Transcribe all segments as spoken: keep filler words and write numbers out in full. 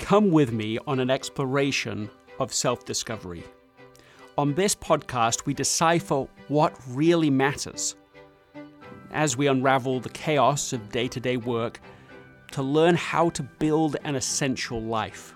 Come with me on an exploration of self-discovery. On this podcast, we decipher what really matters as we unravel the chaos of day-to-day work to learn how to build an essential life.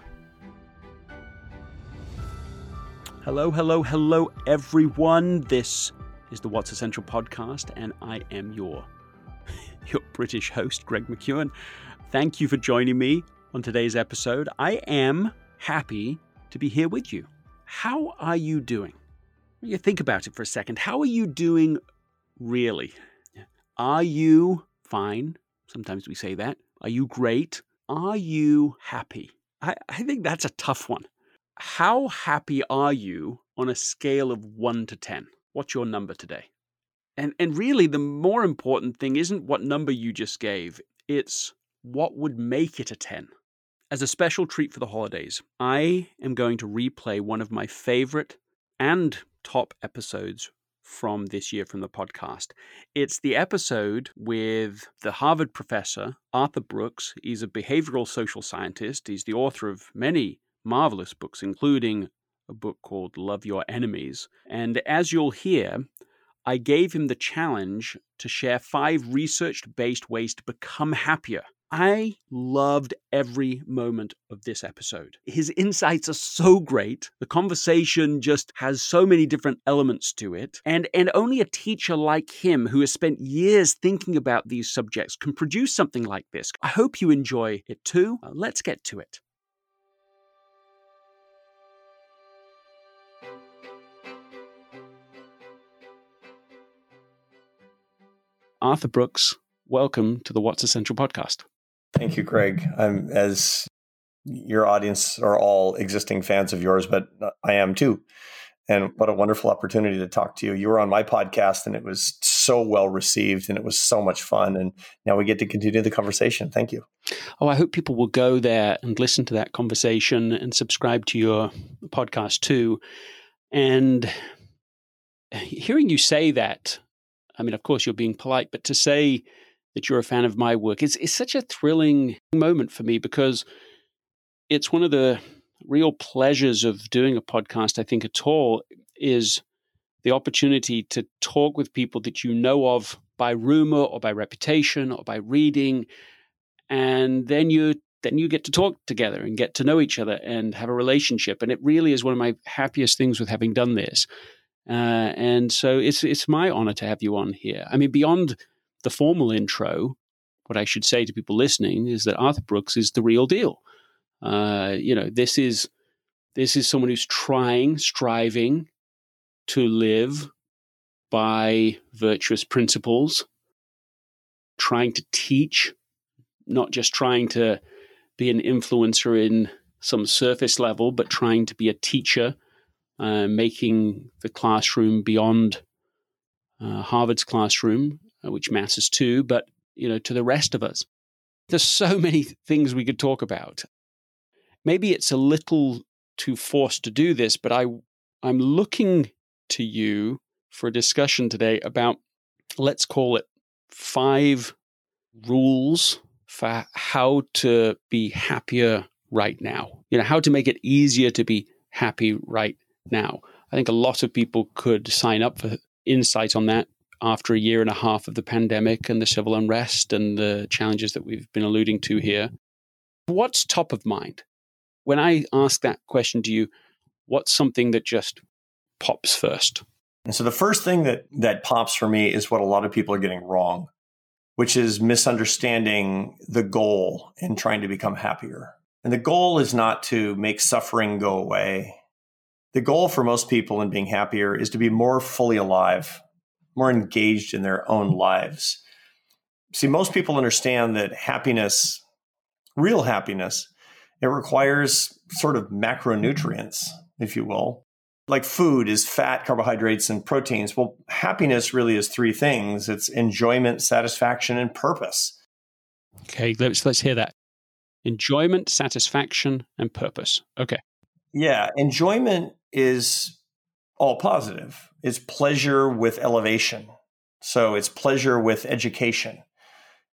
Hello, hello, hello, everyone. This is the What's Essential podcast, and I am your, your British host, Greg McEwen. Thank you for joining me on today's episode. I am happy to be here with you. How are you doing? You think about it for a second. How are you doing really? Are you fine? Sometimes we say that. Are you great? Are you happy? I, I think that's a tough one. How happy are you on a scale of one to ten? What's your number today? And and really, the more important thing isn't what number you just gave. It's what would make it a ten. As a special treat for the holidays, I am going to replay one of my favorite and top episodes from this year from the podcast. It's the episode with the Harvard professor, Arthur Brooks. He's a behavioral social scientist. He's the author of many marvelous books, including a book called Love Your Enemies. And as you'll hear, I gave him the challenge to share five research-based ways to become happier. I loved every moment of this episode. His insights are so great. The conversation just has so many different elements to it. And, and only a teacher like him who has spent years thinking about these subjects can produce something like this. I hope you enjoy it too. Uh, let's get to it. Arthur Brooks, welcome to the What's Essential podcast. Thank you, Greg. I'm, as your audience are all existing fans of yours, but I am too. And what a wonderful opportunity to talk to you. You were on my podcast and it was so well received and it was so much fun. And now we get to continue the conversation. Thank you. Oh, I hope people will go there and listen to that conversation and subscribe to your podcast too. And hearing you say that, I mean, of course, you're being polite, but to say that you're a fan of my work is, is such a thrilling moment for me because it's one of the real pleasures of doing a podcast, I think, at all, is the opportunity to talk with people that you know of by rumor or by reputation or by reading. And then you then you get to talk together and get to know each other and have a relationship. And it really is one of my happiest things with having done this. Uh, and so it's it's my honor to have you on here. I mean, beyond the formal intro, what I should say to people listening is that Arthur Brooks is the real deal. Uh, you know, this is this is someone who's trying, striving to live by virtuous principles, trying to teach, not just trying to be an influencer in some surface level, but trying to be a teacher, uh, making the classroom beyond uh, Harvard's classroom, which matters too, but, you know, to the rest of us. There's so many things we could talk about. Maybe it's a little too forced to do this, but I, I'm looking to you for a discussion today about, let's call it five rules for how to be happier right now. You know, how to make it easier to be happy right now. I think a lot of people could sign up for insight on that after a year and a half of the pandemic and the civil unrest and the challenges that we've been alluding to here. What's top of mind? When I ask that question to you, what's something that just pops first? And so the first thing that that pops for me is what a lot of people are getting wrong, which is misunderstanding the goal in trying to become happier. And the goal is not to make suffering go away. The goal for most people in being happier is to be more fully alive, more engaged in their own lives. See, most people understand that happiness, real happiness, it requires sort of macronutrients, if you will. Like food is fat, carbohydrates, and proteins. Well, happiness really is three things. It's enjoyment, satisfaction, and purpose. Okay, let's let's hear that. Enjoyment, satisfaction, and purpose. Okay. Yeah, enjoyment is all positive. It's pleasure with elevation. So it's pleasure with education.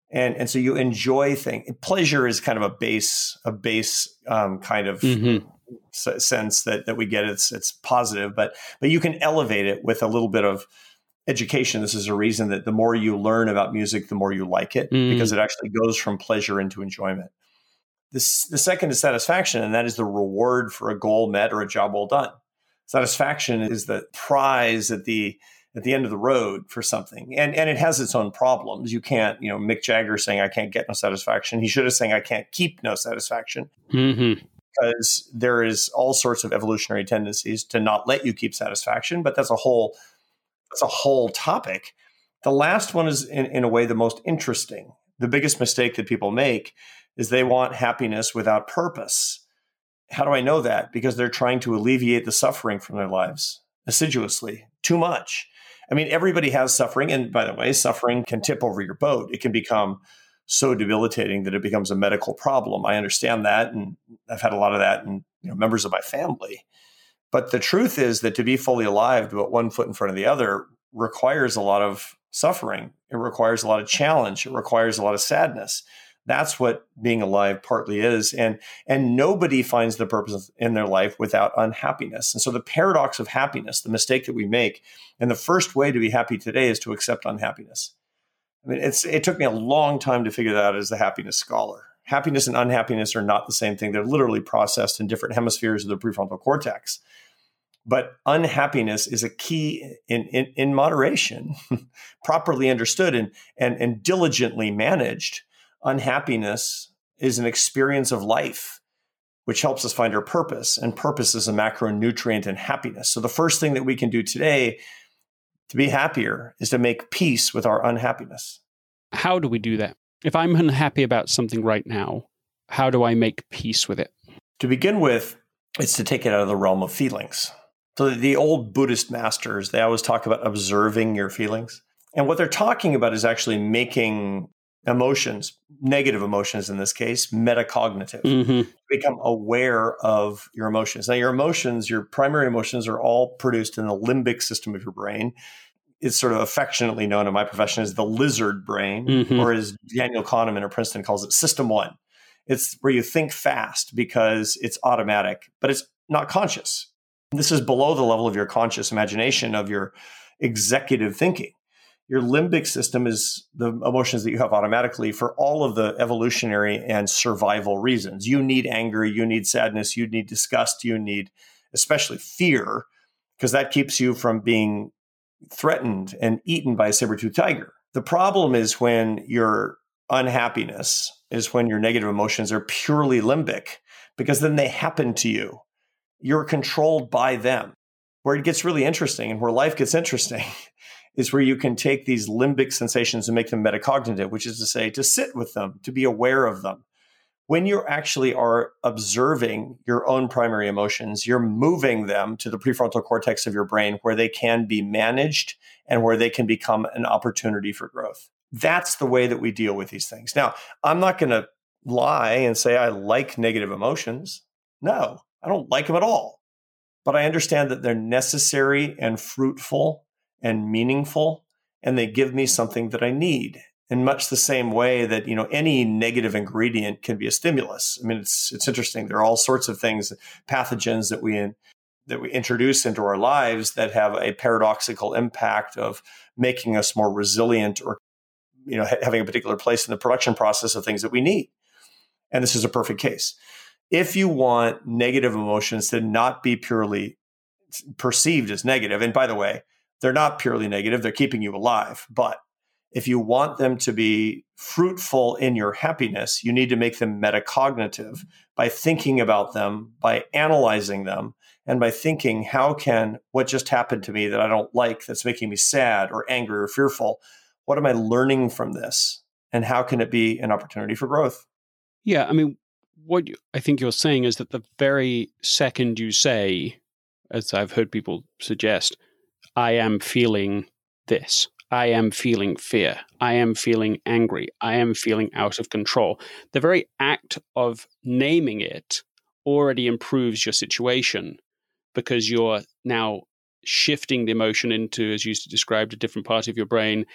And, and so you enjoy things. Pleasure is kind of a base, a base um, kind of Mm-hmm. s- sense that, that we get. It's, it's positive, but, but you can elevate it with a little bit of education. This is a reason that the more you learn about music, the more you like it, Mm. because it actually goes from pleasure into enjoyment. This, the second is satisfaction, and that is the reward for a goal met or a job well done. Satisfaction is the prize at the at the end of the road for something, and and it has its own problems. You can't, you know, Mick Jagger saying I can't get no satisfaction. He should have saying I can't keep no satisfaction, Mm-hmm. because there is all sorts of evolutionary tendencies to not let you keep satisfaction. But that's a whole that's a whole topic. The last one is in, in a way the most interesting. The biggest mistake that people make is they want happiness without purpose. How do I know that? Because they're trying to alleviate the suffering from their lives assiduously, too much. I mean, everybody has suffering. And by the way, suffering can tip over your boat. It can become so debilitating that it becomes a medical problem. I understand that. And I've had a lot of that in, you know, members of my family. But the truth is that to be fully alive, to put one foot in front of the other, requires a lot of suffering. It requires a lot of challenge. It requires a lot of sadness. That's what being alive partly is. And, and nobody finds the purpose in their life without unhappiness. And so the paradox of happiness, the mistake that we make, and the first way to be happy today is to accept unhappiness. I mean, it's, it took me a long time to figure that out as a happiness scholar. Happiness and unhappiness are not the same thing. They're literally processed in different hemispheres of the prefrontal cortex. But unhappiness is a key in, in, in moderation, properly understood and, and, and diligently managed. Unhappiness is an experience of life, which helps us find our purpose. And purpose is a macronutrient in happiness. So the first thing that we can do today to be happier is to make peace with our unhappiness. How do we do that? If I'm unhappy about something right now, how do I make peace with it? To begin with, it's to take it out of the realm of feelings. So the old Buddhist masters, they always talk about observing your feelings. And what they're talking about is actually making emotions, negative emotions in this case, metacognitive. Mm-hmm. Become aware of your emotions. Now, your emotions, your primary emotions are all produced in the limbic system of your brain. It's sort of affectionately known in my profession as the lizard brain, Mm-hmm. or as Daniel Kahneman at Princeton calls it, system one. It's where you think fast because it's automatic, but it's not conscious. This is below the level of your conscious imagination, of your executive thinking. Your limbic system is the emotions that you have automatically for all of the evolutionary and survival reasons. You need anger, you need sadness, you need disgust, you need especially fear, because that keeps you from being threatened and eaten by a saber-toothed tiger. The problem is when your unhappiness is when your negative emotions are purely limbic, because then they happen to you. You're controlled by them. Where it gets really interesting and where life gets interesting is where you can take these limbic sensations and make them metacognitive, which is to say, to sit with them, to be aware of them. When you actually are observing your own primary emotions, you're moving them to the prefrontal cortex of your brain where they can be managed and where they can become an opportunity for growth. That's the way that we deal with these things. Now, I'm not going to lie and say I like negative emotions. No, I don't like them at all. But I understand that they're necessary and fruitful and meaningful, and they give me something that I need. In much the same way that, you know, any negative ingredient can be a stimulus. I mean, it's it's interesting. There are all sorts of things, pathogens that we in, that we introduce into our lives that have a paradoxical impact of making us more resilient, or, you know, ha- having a particular place in the production process of things that we need. And this is a perfect case. If you want negative emotions to not be purely perceived as negative, and by the way, they're not purely negative, they're keeping you alive. But if you want them to be fruitful in your happiness, you need to make them metacognitive by thinking about them, by analyzing them, and by thinking, how can what just happened to me that I don't like, that's making me sad or angry or fearful, what am I learning from this? And how can it be an opportunity for growth? Yeah, I mean, what you, I think you're saying is that the very second you say, as I've heard people suggest, I am feeling this, I am feeling fear, I am feeling angry, I am feeling out of control, the very act of naming it already improves your situation, because you're now shifting the emotion into, as you described, a different part of your brain,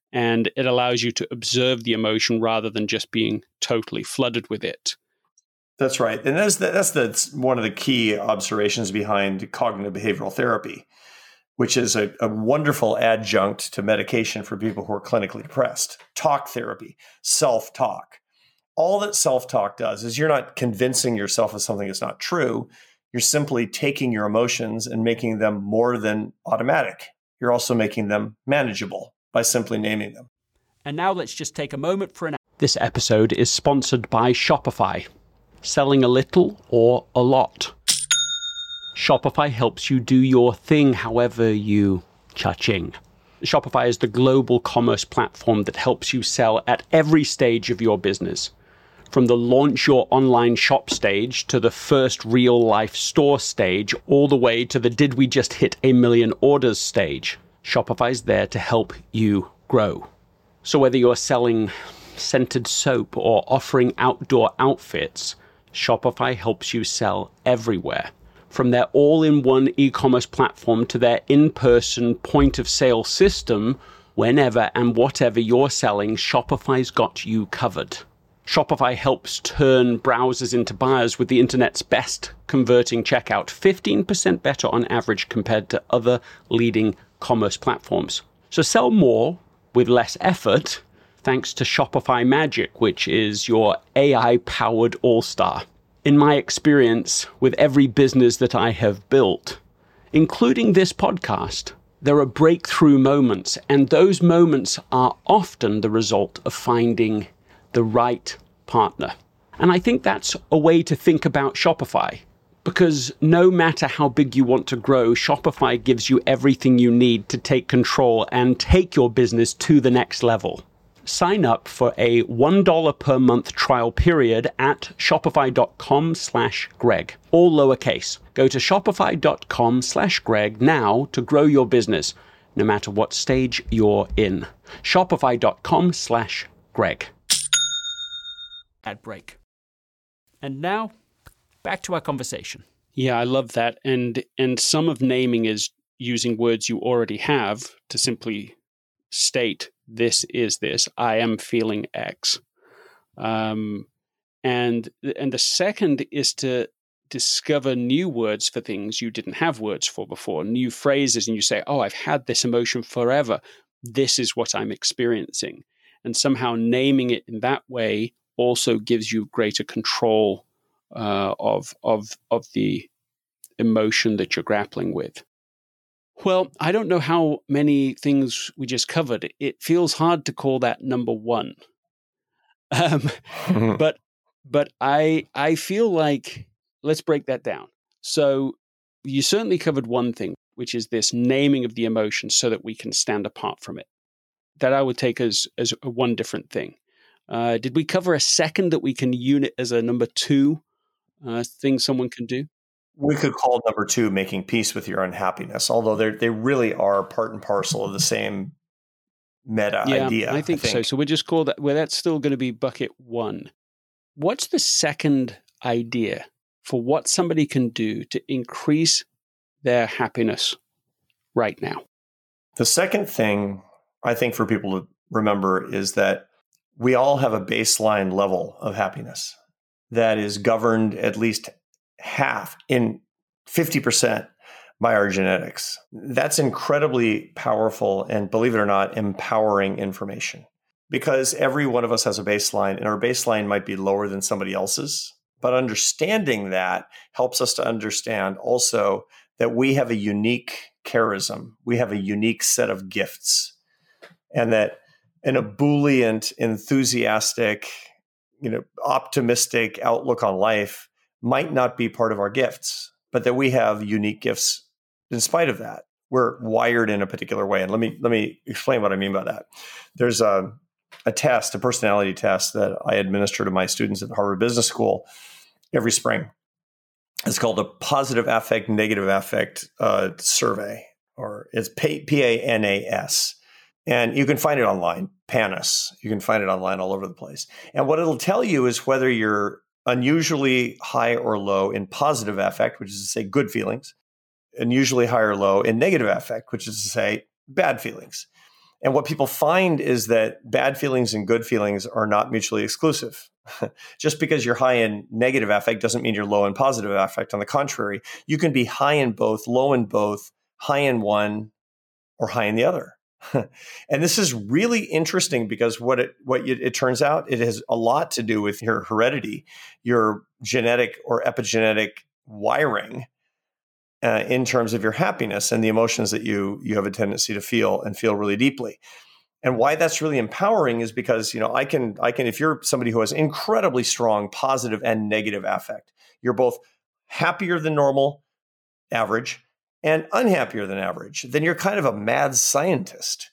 And it allows you to observe the emotion rather than just being totally flooded with it. That's right. And that's the, that's the, one of the key observations behind cognitive behavioral therapy, which is a, a wonderful adjunct to medication for people who are clinically depressed. Talk therapy, self-talk. All that self-talk does is you're not convincing yourself of something that's not true. You're simply taking your emotions and making them more than automatic. You're also making them manageable by simply naming them. And now let's just take a moment for an... This episode is sponsored by Shopify. Selling a little or a lot. Shopify helps you do your thing however you cha-ching. Shopify is the global commerce platform that helps you sell at every stage of your business. From the launch your online shop stage to the first real life store stage, all the way to the did we just hit a million orders stage. Shopify's there to help you grow. So whether you're selling scented soap or offering outdoor outfits, Shopify helps you sell everywhere. From their all-in-one e-commerce platform to their in-person point-of-sale system, whenever and whatever you're selling, Shopify's got you covered. Shopify helps turn browsers into buyers with the internet's best converting checkout, fifteen percent better on average compared to other leading commerce platforms. So sell more with less effort thanks to Shopify Magic, which is your A I-powered all-star. In my experience with every business that I have built, including this podcast, there are breakthrough moments, and those moments are often the result of finding the right partner. And I think that's a way to think about Shopify, because no matter how big you want to grow, Shopify gives you everything you need to take control and take your business to the next level. Sign up for a one dollar per month trial period at shopify.com slash Greg, all lowercase. Go to shopify.com slash Greg now to grow your business, no matter what stage you're in. Shopify.com slash Greg. Ad break. And now, back to our conversation. Yeah, I love that. And and some of naming is using words you already have to simply state, this is this, I am feeling X. Um, and, and the second is to discover new words for things you didn't have words for before, new phrases, and you say, oh, I've had this emotion forever. This is what I'm experiencing. And somehow naming it in that way also gives you greater control uh, of, of, of the emotion that you're grappling with. Well, I don't know how many things we just covered. It feels hard to call that number one. Um, but but I I feel like, let's break that down. So you certainly covered one thing, which is this naming of the emotion so that we can stand apart from it. That I would take as, as a one different thing. Uh, did we cover a second that we can unit as a number two uh, thing someone can do? We could call number two making peace with your unhappiness, although they they really are part and parcel of the same meta yeah, idea. I think, I think so. So we'll just call that, well, that's still going to be bucket one. What's the second idea for what somebody can do to increase their happiness right now? The second thing I think for people to remember is that we all have a baseline level of happiness that is governed at least half in fifty percent by our genetics. That's incredibly powerful and, believe it or not, empowering information, because every one of us has a baseline, and our baseline might be lower than somebody else's. But understanding that helps us to understand also that we have a unique charism. We have a unique set of gifts, and that an ebullient, enthusiastic, you know, optimistic outlook on life might not be part of our gifts, but that we have unique gifts in spite of that. We're wired in a particular way. And let me let me explain what I mean by that. There's a, a test, a personality test that I administer to my students at Harvard Business School every spring. It's called a positive affect, negative affect uh, survey, or it's P A N A S. And you can find it online, PANAS. You can find it online all over the place. And what it'll tell you is whether you're unusually high or low in positive affect, which is to say good feelings, unusually high or low in negative affect, which is to say bad feelings. And what people find is that bad feelings and good feelings are not mutually exclusive. Just because you're high in negative affect doesn't mean you're low in positive affect. On the contrary, you can be high in both, low in both, high in one, or high in the other. And this is really interesting because what it what you, it turns out, it has a lot to do with your heredity, your genetic or epigenetic wiring uh, in terms of your happiness and the emotions that you you have a tendency to feel and feel really deeply. And why that's really empowering is because, you know, I can I can if you're somebody who has incredibly strong positive and negative affect, you're both happier than normal, average, and unhappier than average, then you're kind of a mad scientist.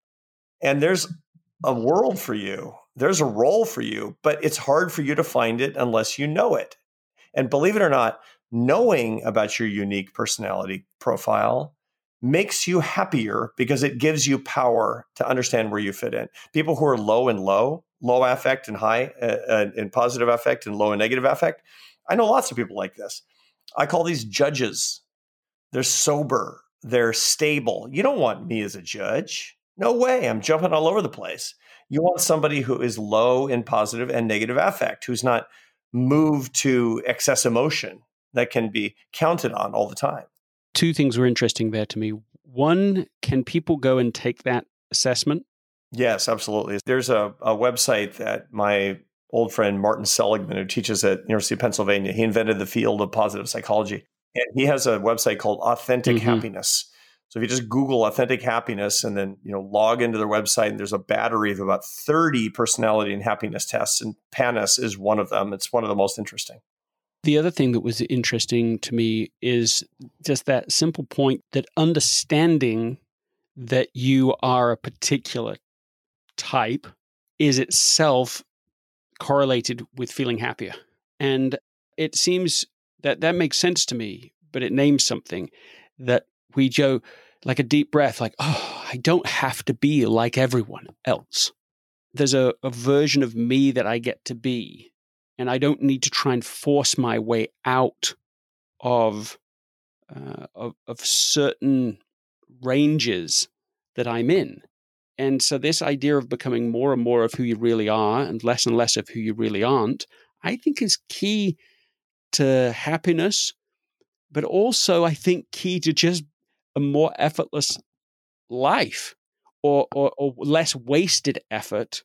And there's a world for you. There's a role for you, but it's hard for you to find it unless you know it. And believe it or not, knowing about your unique personality profile makes you happier because it gives you power to understand where you fit in. People who are low and low, low affect and high uh, and positive affect and low and negative affect, I know lots of people like this. I call these judges. They're sober. They're stable. You don't want me as a judge. No way. I'm jumping all over the place. You want somebody who is low in positive and negative affect, who's not moved to excess emotion, that can be counted on all the time. Two things were interesting there to me. One, can people go and take that assessment? Yes, absolutely. There's a, a website that my old friend Martin Seligman, who teaches at University of Pennsylvania, he invented the field of positive psychology. And he has a website called Authentic mm-hmm. Happiness. So if you just Google Authentic Happiness and then, you know, log into their website, and there's a battery of about thirty personality and happiness tests, and PANAS is one of them. It's one of the most interesting. The other thing that was interesting to me is just that simple point that understanding that you are a particular type is itself correlated with feeling happier. And it seems that that makes sense to me, but it names something that we go like a deep breath, like, oh, I don't have to be like everyone else. There's a, a version of me that I get to be, and I don't need to try and force my way out of, uh, of, of certain ranges that I'm in. And so this idea of becoming more and more of who you really are and less and less of who you really aren't, I think is key to happiness, but also I think key to just a more effortless life, or or, or less wasted effort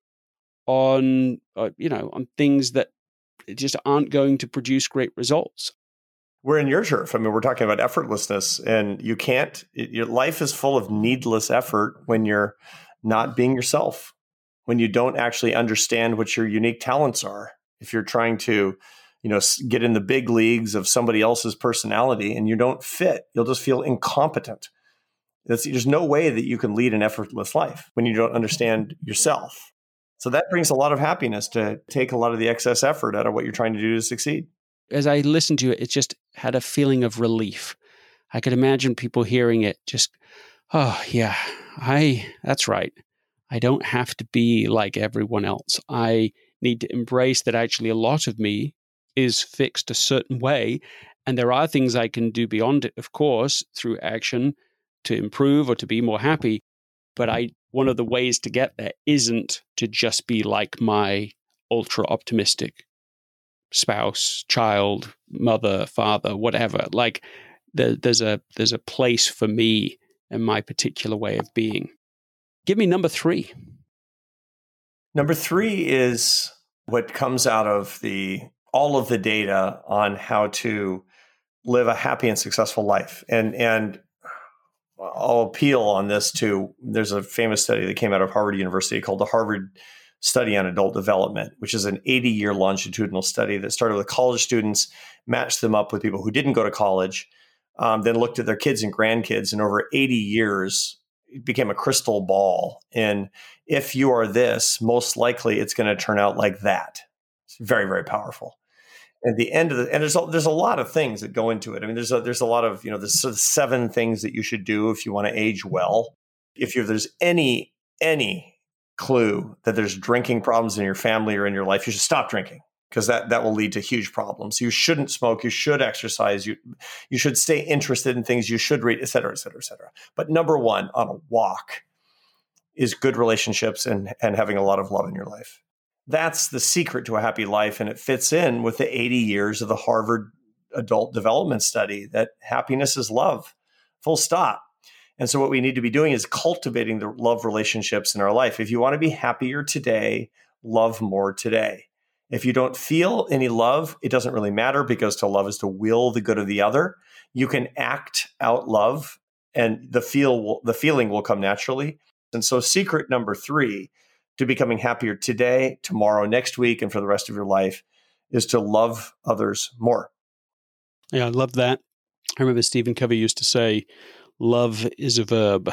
on uh, you know on things that just aren't going to produce great results. We're in your turf. I mean, we're talking about effortlessness, and you can't. It, your life is full of needless effort when you're not being yourself, when you don't actually understand what your unique talents are. If you're trying to, you know, get in the big leagues of somebody else's personality and you don't fit, you'll just feel incompetent. It's, there's no way that you can lead an effortless life when you don't understand yourself. So that brings a lot of happiness to take a lot of the excess effort out of what you're trying to do to succeed. As I listened to it, it just had a feeling of relief. I could imagine people hearing it just, oh, yeah, I, that's right. I don't have to be like everyone else. I need to embrace that actually a lot of me is fixed a certain way. And there are things I can do beyond it, of course, through action to improve or to be more happy. But I, one of the ways to get there isn't to just be like my ultra optimistic spouse, child, mother, father, whatever. Like there, there's a there's a place for me and my particular way of being. Give me number three. Number three is what comes out of the all of the data on how to live a happy and successful life. And and I'll appeal on this to, there's a famous study that came out of Harvard University called the Harvard Study on Adult Development, which is an eighty-year longitudinal study that started with college students, matched them up with people who didn't go to college, um, then looked at their kids and grandkids, and over eighty years, it became a crystal ball. And if you are this, most likely it's going to turn out like that. It's very, very powerful. At the end of the, and there's a, there's a lot of things that go into it. I mean, there's a, there's a lot of, you know, there's sort of seven things that you should do if you want to age well. If you, there's any, any clue that there's drinking problems in your family or in your life, you should stop drinking, because that, that will lead to huge problems. You shouldn't smoke. You should exercise. You, you should stay interested in things. You should read, et cetera, et cetera, et cetera. But number one, on a walk, is good relationships and, and having a lot of love in your life. That's the secret to a happy life. And it fits in with the eighty years of the Harvard Adult Development Study that happiness is love, full stop. And so what we need to be doing is cultivating the love relationships in our life. If you want to be happier today, love more today. If you don't feel any love, it doesn't really matter, because to love is to will the good of the other. You can act out love, and the feel will, the feeling will come naturally. And so secret number three to becoming happier today, tomorrow, next week, and for the rest of your life is to love others more. Yeah, I love that. I remember Stephen Covey used to say, love is a verb.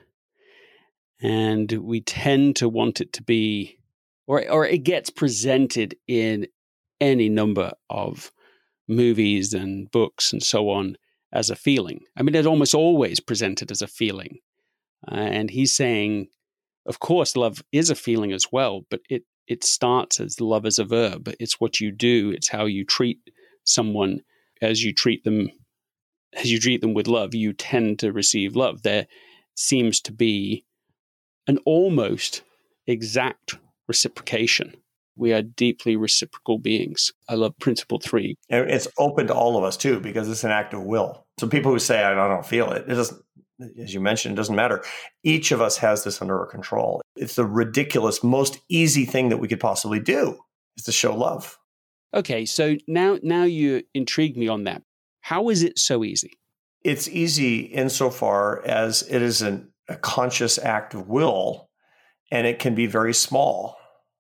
And we tend to want it to be, or or it gets presented in any number of movies and books and so on as a feeling. I mean, it's almost always presented as a feeling. Uh, and he's saying, of course, love is a feeling as well, but it it starts as love as a verb. It's what you do. It's how you treat someone. As you treat them, as you treat them with love, you tend to receive love. There seems to be an almost exact reciprocation. We are deeply reciprocal beings. I love principle three. And it's open to all of us too, because it's an act of will. So people who say, I don't feel it, it doesn't, as you mentioned, it doesn't matter. Each of us has this under our control. It's the ridiculous, most easy thing that we could possibly do is to show love. Okay, so now now you intrigue me on that. How is it so easy? It's easy insofar as it is an, a conscious act of will, and it can be very small.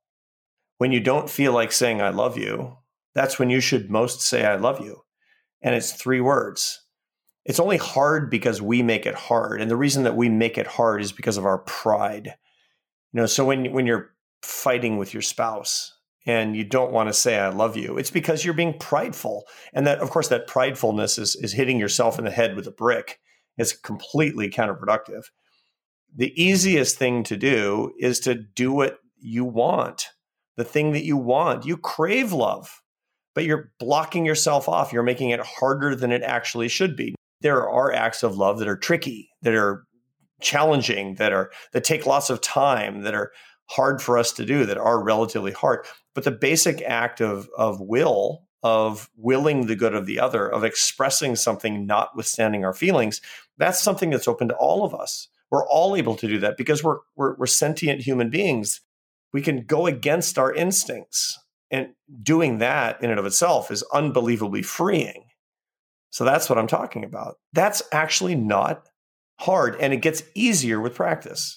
When you don't feel like saying, I love you, that's when you should most say, I love you. And it's three words. It's only hard because we make it hard. And the reason that we make it hard is because of our pride. You know, so when, when you're fighting with your spouse, and you don't want to say, I love you, it's because you're being prideful. And that, of course, that pridefulness is, is hitting yourself in the head with a brick. It's completely counterproductive. The easiest thing to do is to do what you want, the thing that you want. You crave love, but you're blocking yourself off. You're making it harder than it actually should be. There are acts of love that are tricky, that are challenging, that are that take lots of time, that are hard for us to do, that are relatively hard. But the basic act of, of will, of willing the good of the other, of expressing something notwithstanding our feelings, that's something that's open to all of us. We're all able to do that because we're, we're, we're sentient human beings. We can go against our instincts. And doing that in and of itself is unbelievably freeing. So that's what I'm talking about. That's actually not hard, and it gets easier with practice.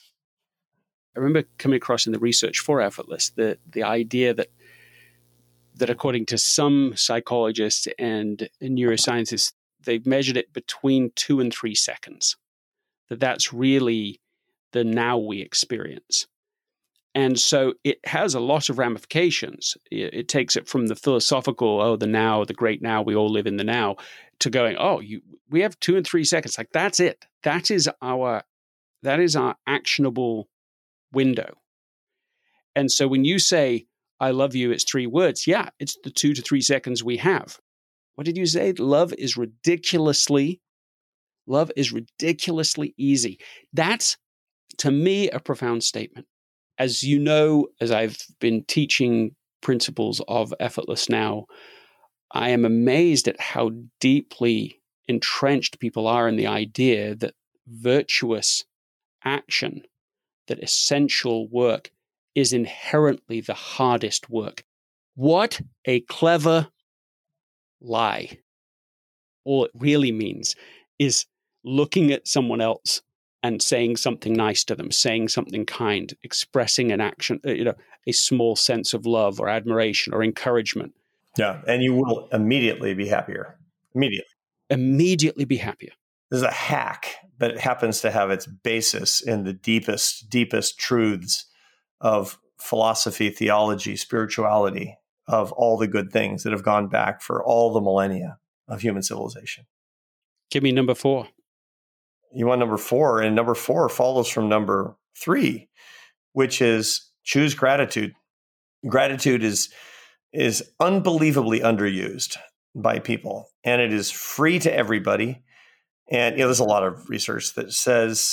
I remember coming across in the research for Effortless the the idea that that according to some psychologists and neuroscientists, they've measured it between two and three seconds. That that's really the now we experience. And so it has a lot of ramifications. It, it takes it from the philosophical, oh, the now, the great now, we all live in the now, to going, oh, you, we have two and three seconds. Like, that's it. That is our, that is our actionable window. And so when you say, I love you, it's three words. Yeah, it's the two to three seconds we have. What did you say? Love is ridiculously, love is ridiculously easy. That's, to me, a profound statement. As you know, as I've been teaching principles of Effortless now, I am amazed at how deeply entrenched people are in the idea that virtuous action, that essential work, is inherently the hardest work. What a clever lie. All it really means is looking at someone else and saying something nice to them, saying something kind, expressing an action, you know, a small sense of love or admiration or encouragement. Yeah, and you will immediately be happier. Immediately. Immediately be happier. This is a hack, but it happens to have its basis in the deepest, deepest truths of philosophy, theology, spirituality, of all the good things that have gone back for all the millennia of human civilization. Give me number four. You want number four, and number four follows from number three, which is choose gratitude. Gratitude is, is unbelievably underused by people, and it is free to everybody. And you know, there's a lot of research that says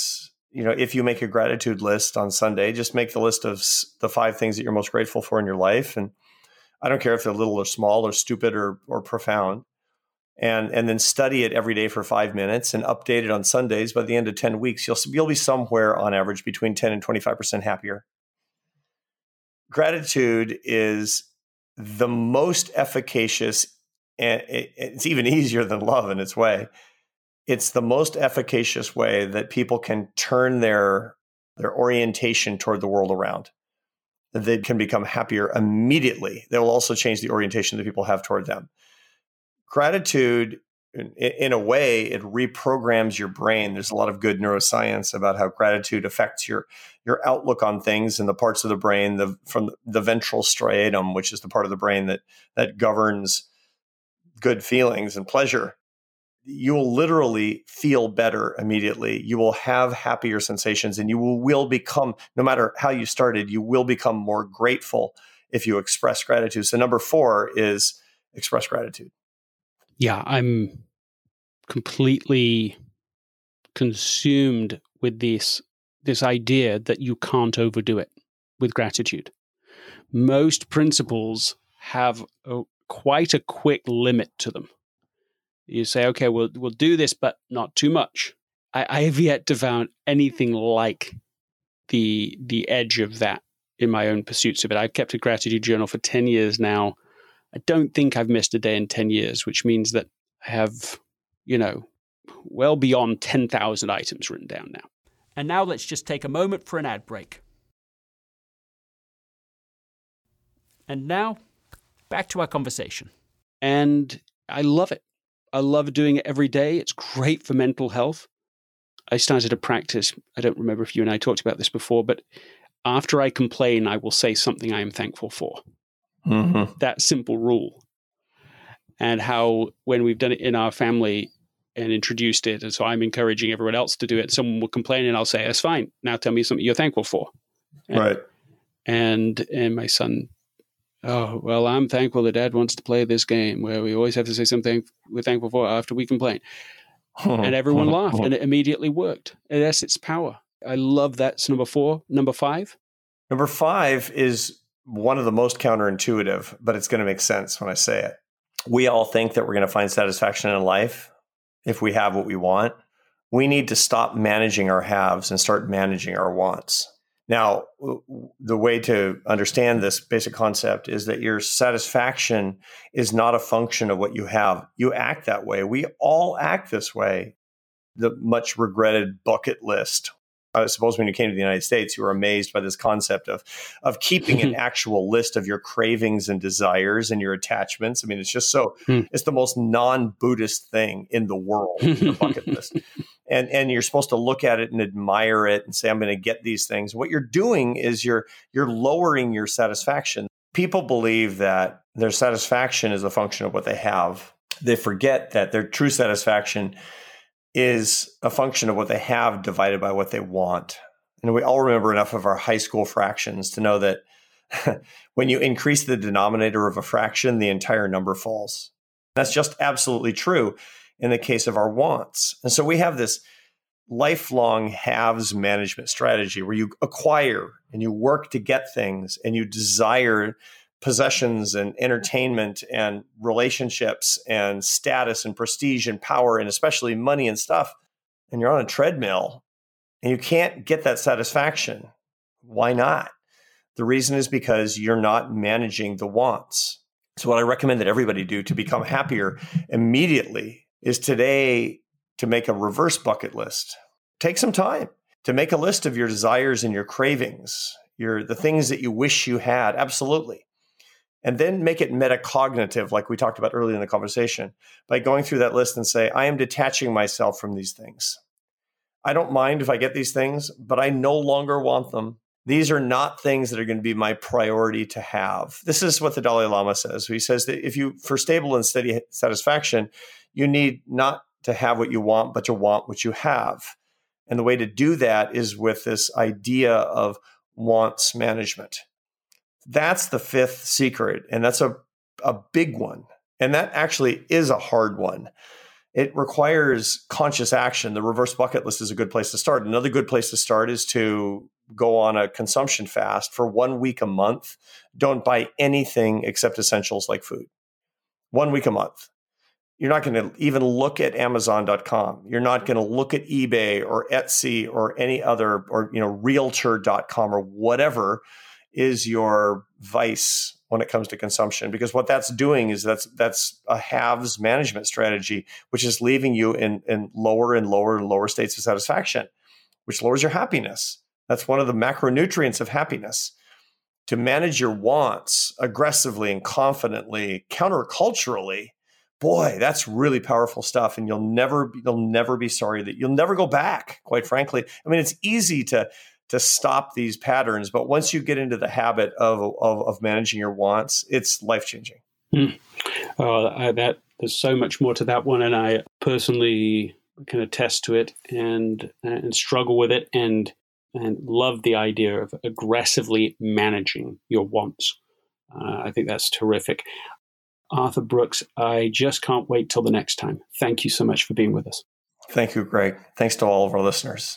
you know, if you make a gratitude list on Sunday, just make the list of the five things that you're most grateful for in your life. And I don't care if they're little or small or stupid or, or profound. And, and then study it every day for five minutes and update it on Sundays. By the end of ten weeks, you'll, you'll be somewhere on average between ten and twenty-five percent happier. Gratitude is the most efficacious, and it's even easier than love in its way. It's the most efficacious way that people can turn their, their orientation toward the world around. They can become happier immediately. They will also change the orientation that people have toward them. Gratitude, in, in a way, it reprograms your brain. There's a lot of good neuroscience about how gratitude affects your, your outlook on things in the parts of the brain, the, from the ventral striatum, which is the part of the brain that, that governs good feelings and pleasure. You will literally feel better immediately. You will have happier sensations, and you will, will become, no matter how you started, you will become more grateful if you express gratitude. So number four is express gratitude. Yeah, I'm completely consumed with this, this idea that you can't overdo it with gratitude. Most principles have a, quite a quick limit to them. You say, okay, we'll we'll do this, but not too much. I, I have yet to found anything like the the edge of that in my own pursuits of it. I've kept a gratitude journal for ten years now. I don't think I've missed a day in ten years, which means that I have, you know, well beyond ten thousand items written down now. And now let's just take a moment for an ad break. And now, back to our conversation. And I love it. I love doing it every day. It's great for mental health. I started a practice. I don't remember if you and I talked about this before, but after I complain, I will say something I am thankful for. Mm-hmm. That simple rule. And how when we've done it in our family and introduced it, and so I'm encouraging everyone else to do it, someone will complain and I'll say, that's fine. Now tell me something you're thankful for. And, right. And, and my son, oh, well, I'm thankful that Dad wants to play this game where we always have to say something we're thankful for after we complain. And everyone laughed, and it immediately worked. And that's its power. I love that. It's number four. Number five? Number five is one of the most counterintuitive, but it's going to make sense when I say it. We all think that we're going to find satisfaction in life if we have what we want. We need to stop managing our haves and start managing our wants. Now, the way to understand this basic concept is that your satisfaction is not a function of what you have. You act that way. We all act this way. The much regretted bucket list. I suppose when you came to the United States, you were amazed by this concept of, of keeping an actual list of your cravings and desires and your attachments. I mean, it's just so, it's the most non-Buddhist thing in the world, the bucket list. And, and you're supposed to look at it and admire it and say, I'm going to get these things. What you're doing is you're, you're lowering your satisfaction. People believe that their satisfaction is a function of what they have. They forget that their true satisfaction is a function of what they have divided by what they want. And we all remember enough of our high school fractions to know that when you increase the denominator of a fraction, the entire number falls. That's just absolutely true in the case of our wants. And so we have this lifelong haves management strategy where you acquire and you work to get things and you desire possessions and entertainment and relationships and status and prestige and power and especially money and stuff. And you're on a treadmill and you can't get that satisfaction. Why not? The reason is because you're not managing the wants. So what I recommend that everybody do to become happier immediately is today to make a reverse bucket list. Take some time to make a list of your desires and your cravings, your the things that you wish you had. Absolutely. And then make it metacognitive, like we talked about earlier in the conversation, by going through that list and say, I am detaching myself from these things. I don't mind if I get these things, but I no longer want them. These are not things that are going to be my priority to have. This is what the Dalai Lama says. He says that if you, for stable and steady satisfaction, you need not to have what you want, but to want what you have. And the way to do that is with this idea of wants management. That's the fifth secret, and that's a, a big one. And that actually is a hard one. It requires conscious action. The reverse bucket list is a good place to start. Another good place to start is to go on a consumption fast for one week a month. Don't buy anything except essentials like food. One week a month. You're not going to even look at Amazon dot com. You're not going to look at eBay or Etsy or any other, or, you know, Realtor dot com or whatever is your vice when it comes to consumption. Because what that's doing is that's that's a haves management strategy, which is leaving you in, in lower and lower and lower states of satisfaction, which lowers your happiness. That's one of the macronutrients of happiness. To manage your wants aggressively and confidently, counterculturally, boy, that's really powerful stuff. And you'll never, you'll never be sorry that you'll never go back, quite frankly. I mean, it's easy to, to stop these patterns, but once you get into the habit of, of, of managing your wants, it's life-changing. Hmm. Oh, I, that there's so much more to that one. And I personally can attest to it and, and struggle with it and, and love the idea of aggressively managing your wants. Uh, I think that's terrific. Arthur Brooks, I just can't wait till the next time. Thank you so much for being with us. Thank you, Greg. Thanks to all of our listeners.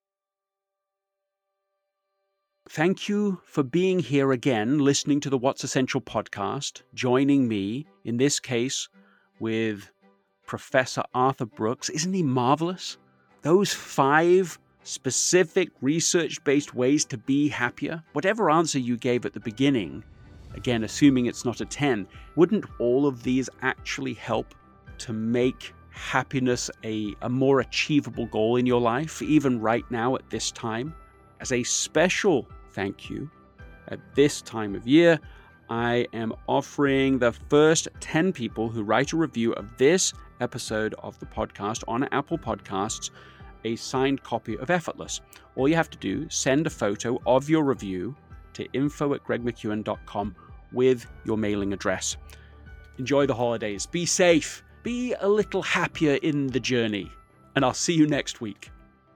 Thank you for being here again, listening to the What's Essential podcast, joining me, in this case, with Professor Arthur Brooks. Isn't he marvelous? Those five specific research-based ways to be happier, whatever answer you gave at the beginning, again, assuming it's not a ten, wouldn't all of these actually help to make happiness a, a more achievable goal in your life, even right now at this time? As a special thank you, at this time of year, I am offering the first ten people who write a review of this episode of the podcast on Apple Podcasts a signed copy of Effortless. All you have to do, send a photo of your review to info at greg mckeown dot com with your mailing address. Enjoy the holidays. Be safe. Be a little happier in the journey. And I'll see you next week.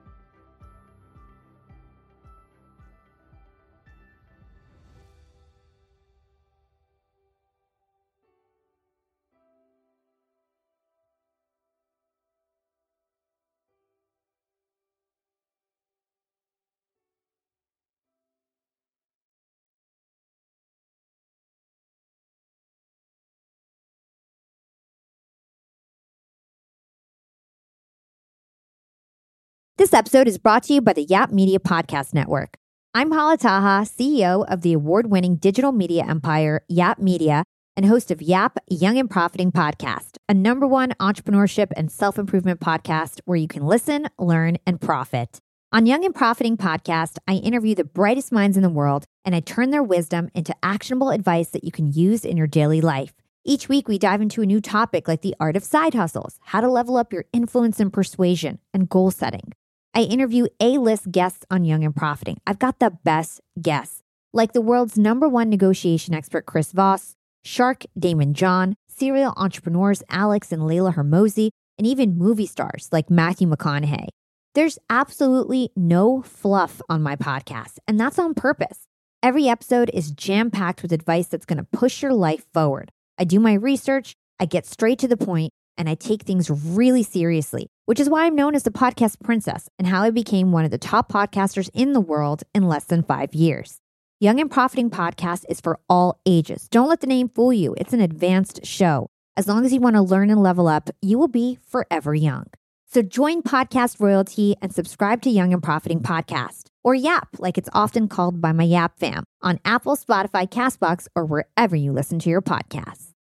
This episode is brought to you by the Yap Media Podcast Network. I'm Hala Taha, C E O of the award-winning digital media empire, Yap Media, and host of Yap Young and Profiting Podcast, a number one entrepreneurship and self-improvement podcast where you can listen, learn, and profit. On Young and Profiting Podcast, I interview the brightest minds in the world, and I turn their wisdom into actionable advice that you can use in your daily life. Each week, we dive into a new topic like the art of side hustles, how to level up your influence and persuasion, and goal setting. I interview A-list guests on Young and Profiting. I've got the best guests, like the world's number one negotiation expert, Chris Voss, Shark Damon John, serial entrepreneurs Alex and Layla Hermosi, and even movie stars like Matthew McConaughey. There's absolutely no fluff on my podcast, and that's on purpose. Every episode is jam-packed with advice that's going to push your life forward. I do my research, I get straight to the point, and I take things really seriously, which is why I'm known as the podcast princess and how I became one of the top podcasters in the world in less than five years. Young and Profiting Podcast is for all ages. Don't let the name fool you. It's an advanced show. As long as you want to learn and level up, you will be forever young. So join podcast royalty and subscribe to Young and Profiting Podcast, or Yap, like it's often called by my Yap fam, on Apple, Spotify, CastBox, or wherever you listen to your podcasts.